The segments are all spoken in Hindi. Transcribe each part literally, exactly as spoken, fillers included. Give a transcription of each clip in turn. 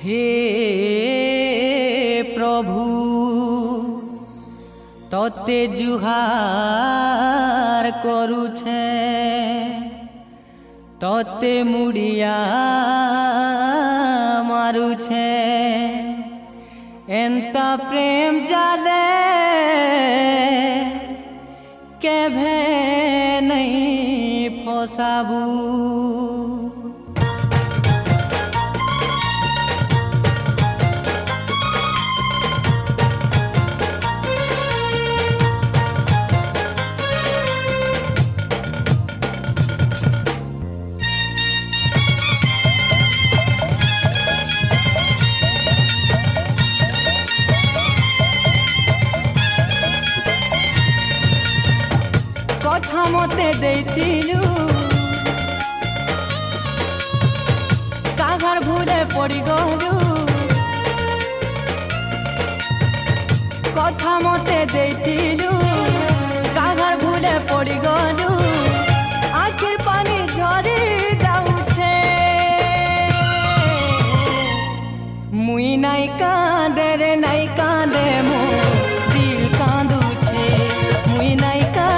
हे प्रभु तोते जुहार करुछे तोते मुड़िया मारुछे एंता प्रेम जाले केभे नहीं फसाबू कथा मते देथिलु काघर भूले पड़ी गलु कथा मते देथिलु काघर भूले पड़ी गलु आखिर पानी झरी जाउछे मुई नाई कांदे रे नाई कांदे मो दिल कांदुछे मुई नाई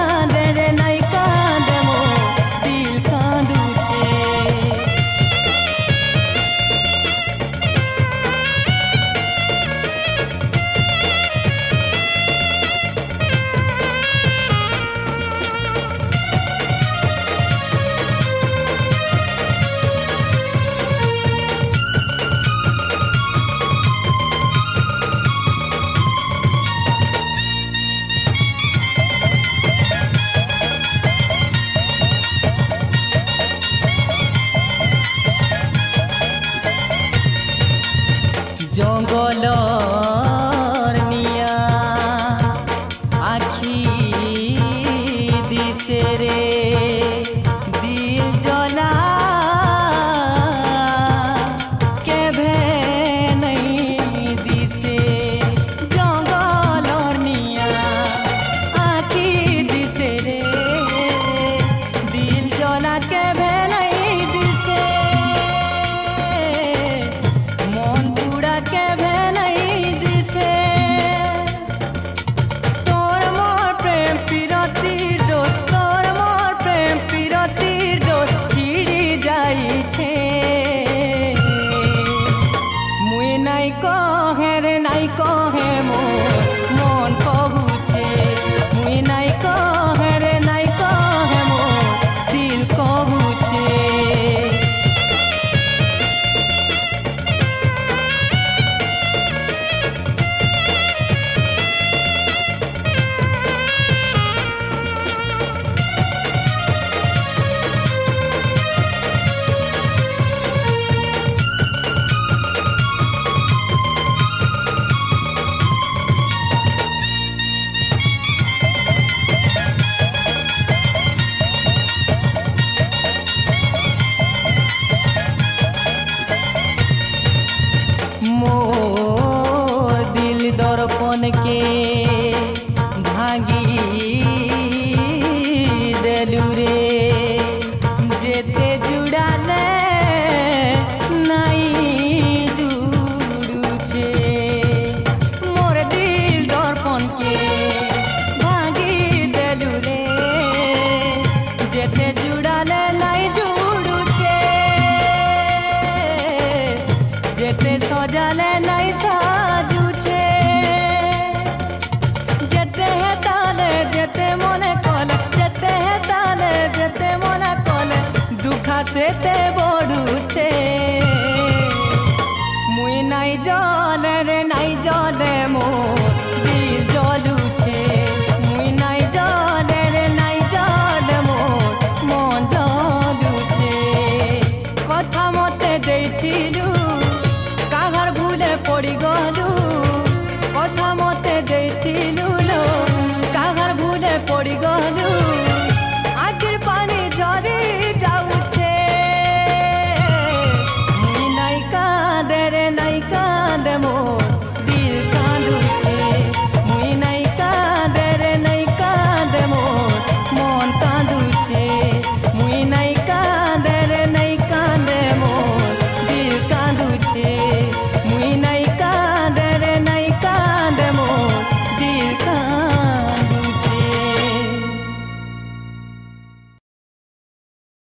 जंगलर निया आखी दिसे रे दिल जला केभे नहीं दिसे जंगलर निया आखी दिसे रे दिल जला केभे नहीं दिसे मन केभे नहीं दिसे तोर मोर प्रेम पीरती डोर तोर मोर प्रेम पीरती डोर छिड़ी जाइछे मुई नाई कहे रे नाई कहे मोर मन कहुछे मुई नाई कहे रे नाई कहे मोर दिल कहुछे मोर दिल दर्पण के भागी देलु रे जेते जुड़ाले नाई जुड़ुछे मोर दिल दर्पण के भागी देलु रे जेते जुड़ाले नाई जुड़ुछे जेते सजाले नहीं साजुछे जेते है ताले जेते मने कले जेते है ताले जेते मने कले दुखा से ते बड़ुछे मुई नाई जले रे नाई जले मोर दिल जलुछे मुई नाई जले रे नाई जले मोर मन जलुछे कथा मते देथिलु काघर भूले पड़ी गलु कथा मते देथिलु लो काघर भूले पड़ी गलु आखिर पानी झरी जाउछे मुई नाई कांदे रे नाई कांदे मोर दिल कांदुछे मुई नाई कांदे रे नाई कांदे मोर मन कांदुछे मुई नाई कांदे रे नाई कांदे मोर दिल कांदुछे।